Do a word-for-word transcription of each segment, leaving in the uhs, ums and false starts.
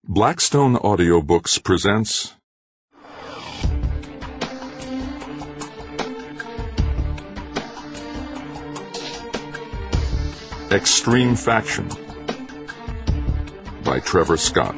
Blackstone Audiobooks presents Extreme Faction by Trevor Scott.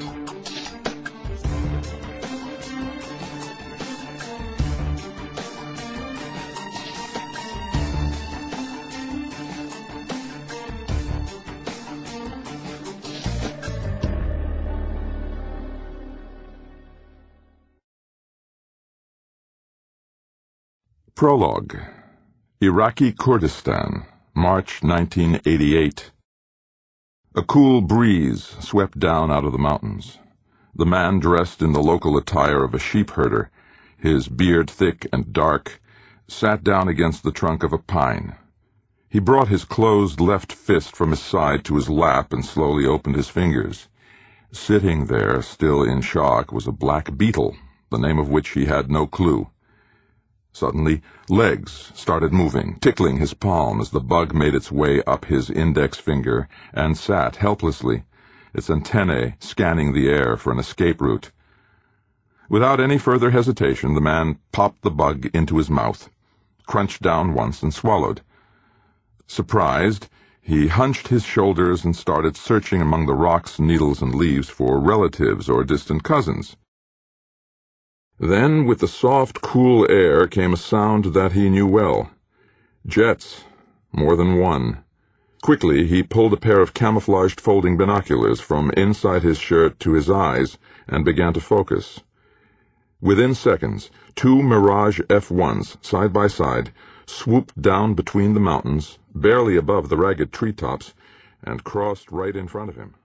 Prologue. Iraqi Kurdistan, March nineteen eighty-eight. A cool breeze swept down out of the mountains. The man, dressed in the local attire of a sheep herder, his beard thick and dark, sat down against the trunk of a pine. He brought his closed left fist from his side to his lap and slowly opened his fingers. Sitting there, still in shock, was a black beetle, the name of which he had no clue. Suddenly, legs started moving, tickling his palm as the bug made its way up his index finger and sat helplessly, its antennae scanning the air for an escape route. Without any further hesitation, the man popped the bug into his mouth, crunched down once, and swallowed. Surprised, he hunched his shoulders and started searching among the rocks, needles, and leaves for relatives or distant cousins. Then, with the soft, cool air, came a sound that he knew well. Jets. More than one. Quickly, he pulled a pair of camouflaged folding binoculars from inside his shirt to his eyes and began to focus. Within seconds, two Mirage F ones, side by side, swooped down between the mountains, barely above the ragged treetops, and crossed right in front of him.